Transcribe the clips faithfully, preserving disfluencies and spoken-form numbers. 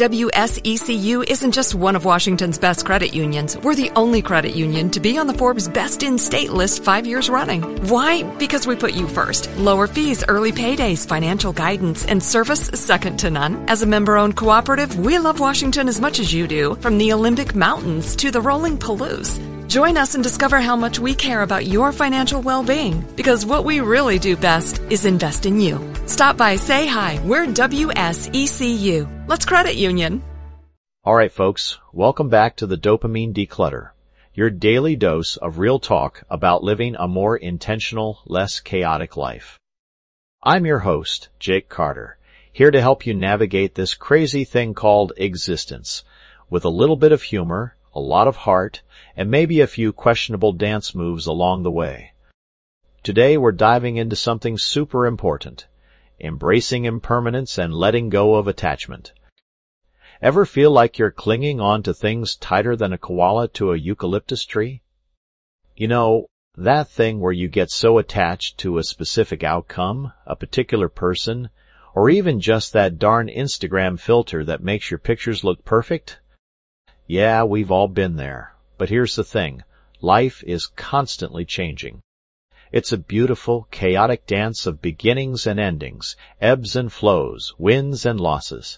W S E C U isn't just one of Washington's best credit unions. We're the only credit union to be on the Forbes Best in State list five years running. Why? Because we put you first. Lower fees, early paydays, financial guidance, and service second to none. As a member-owned cooperative, we love Washington as much as you do, from the Olympic Mountains to the rolling Palouse. Join us and discover how much we care about your financial well-being, because what we really do best is invest in you. Stop by, say hi. We're W S E C U. Let's credit union. All right, folks, welcome back to the Dopamine Declutter, your daily dose of real talk about living a more intentional, less chaotic life. I'm your host, Jake Carter, here to help you navigate this crazy thing called existence with a little bit of humor, a lot of heart, and maybe a few questionable dance moves along the way. Today we're diving into something super important, embracing impermanence and letting go of attachment. Ever feel like you're clinging on to things tighter than a koala to a eucalyptus tree? You know, that thing where you get so attached to a specific outcome, a particular person, or even just that darn Instagram filter that makes your pictures look perfect? Yeah, we've all been there. But here's the thing. Life is constantly changing. It's a beautiful, chaotic dance of beginnings and endings, ebbs and flows, wins and losses.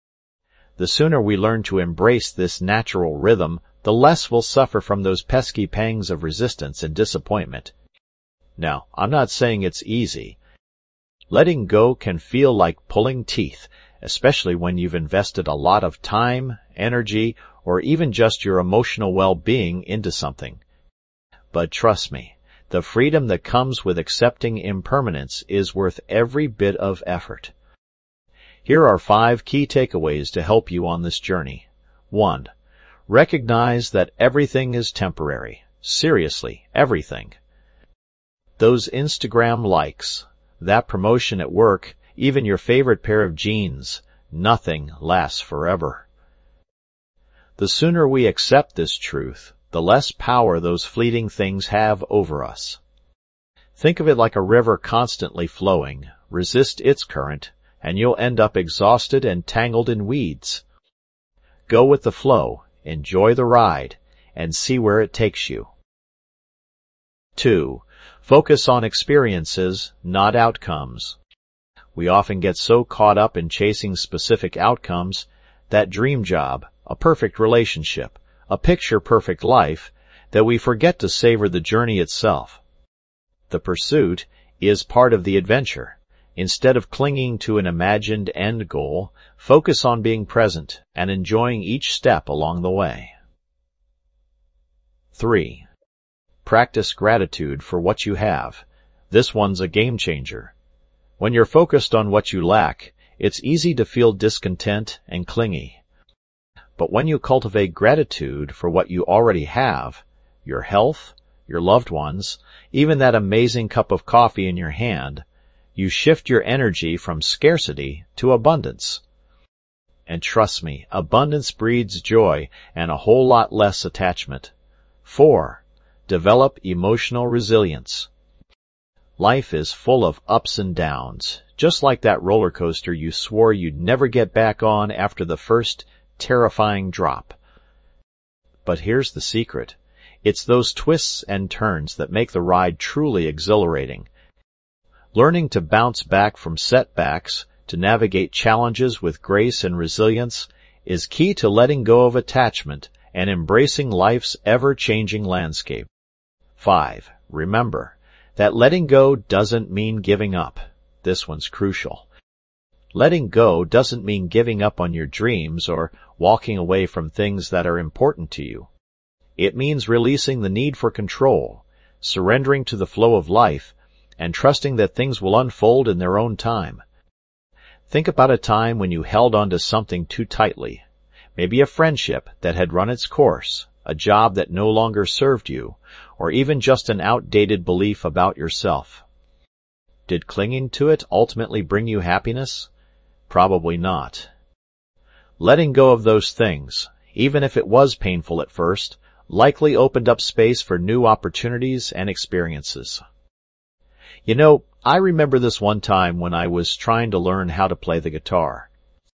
The sooner we learn to embrace this natural rhythm, the less we'll suffer from those pesky pangs of resistance and disappointment. Now, I'm not saying it's easy. Letting go can feel like pulling teeth, especially when you've invested a lot of time, energy, or even just your emotional well-being into something. But trust me, the freedom that comes with accepting impermanence is worth every bit of effort. Here are five key takeaways to help you on this journey. One, recognize that everything is temporary. Seriously, everything. Those Instagram likes, that promotion at work, even your favorite pair of jeans, nothing lasts forever. The sooner we accept this truth, the less power those fleeting things have over us. Think of it like a river constantly flowing. Resist its current, and you'll end up exhausted and tangled in weeds. Go with the flow, enjoy the ride, and see where it takes you. Two, focus on experiences, not outcomes. We often get so caught up in chasing specific outcomes, that dream job, a perfect relationship, a picture-perfect life, that we forget to savor the journey itself. The pursuit is part of the adventure. Instead of clinging to an imagined end goal, focus on being present and enjoying each step along the way. Three, practice gratitude for what you have. This one's a game changer. When you're focused on what you lack, it's easy to feel discontent and clingy. But when you cultivate gratitude for what you already have, your health, your loved ones, even that amazing cup of coffee in your hand, you shift your energy from scarcity to abundance. And trust me, abundance breeds joy and a whole lot less attachment. Four, develop emotional resilience. Life is full of ups and downs, just like that roller coaster you swore you'd never get back on after the first terrifying drop. But here's the secret. It's those twists and turns that make the ride truly exhilarating. Learning to bounce back from setbacks, to navigate challenges with grace and resilience, is key to letting go of attachment and embracing life's ever-changing landscape. Five, remember that letting go doesn't mean giving up. This one's crucial. Letting go doesn't mean giving up on your dreams or walking away from things that are important to you. It means releasing the need for control, surrendering to the flow of life, and trusting that things will unfold in their own time. Think about a time when you held on to something too tightly, maybe a friendship that had run its course, a job that no longer served you, or even just an outdated belief about yourself. Did clinging to it ultimately bring you happiness? Probably not. Letting go of those things, even if it was painful at first, likely opened up space for new opportunities and experiences. You know, I remember this one time when I was trying to learn how to play the guitar.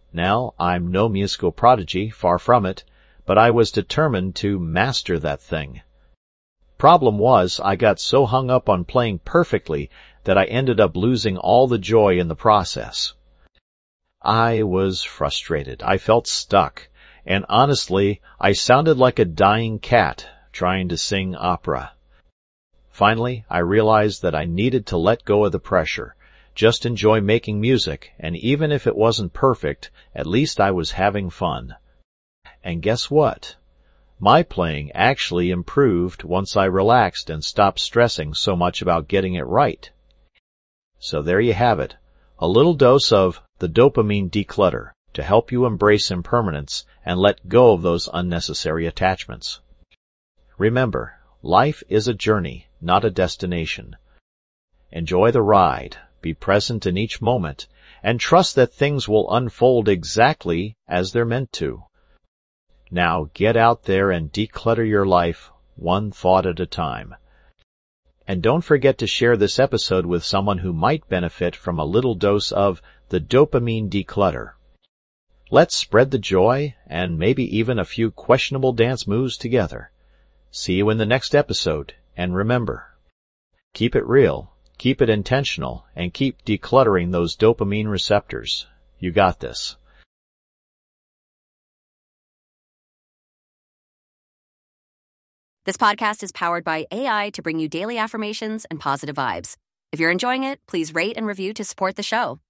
Now, I'm no musical prodigy, far from it, but I was determined to master that thing. Problem was, I got so hung up on playing perfectly that I ended up losing all the joy in the process. I was frustrated. I felt stuck. And honestly, I sounded like a dying cat trying to sing opera. Finally, I realized that I needed to let go of the pressure, just enjoy making music, and even if it wasn't perfect, at least I was having fun. And guess what? My playing actually improved once I relaxed and stopped stressing so much about getting it right. So there you have it, a little dose of the dopamine declutter to help you embrace impermanence and let go of those unnecessary attachments. Remember, life is a journey, not a destination. Enjoy the ride, be present in each moment, and trust that things will unfold exactly as they're meant to. Now get out there and declutter your life one thought at a time. And don't forget to share this episode with someone who might benefit from a little dose of the dopamine declutter. Let's spread the joy and maybe even a few questionable dance moves together. See you in the next episode, and remember, keep it real, keep it intentional, and keep decluttering those dopamine receptors. You got this. This podcast is powered by A I to bring you daily affirmations and positive vibes. If you're enjoying it, please rate and review to support the show.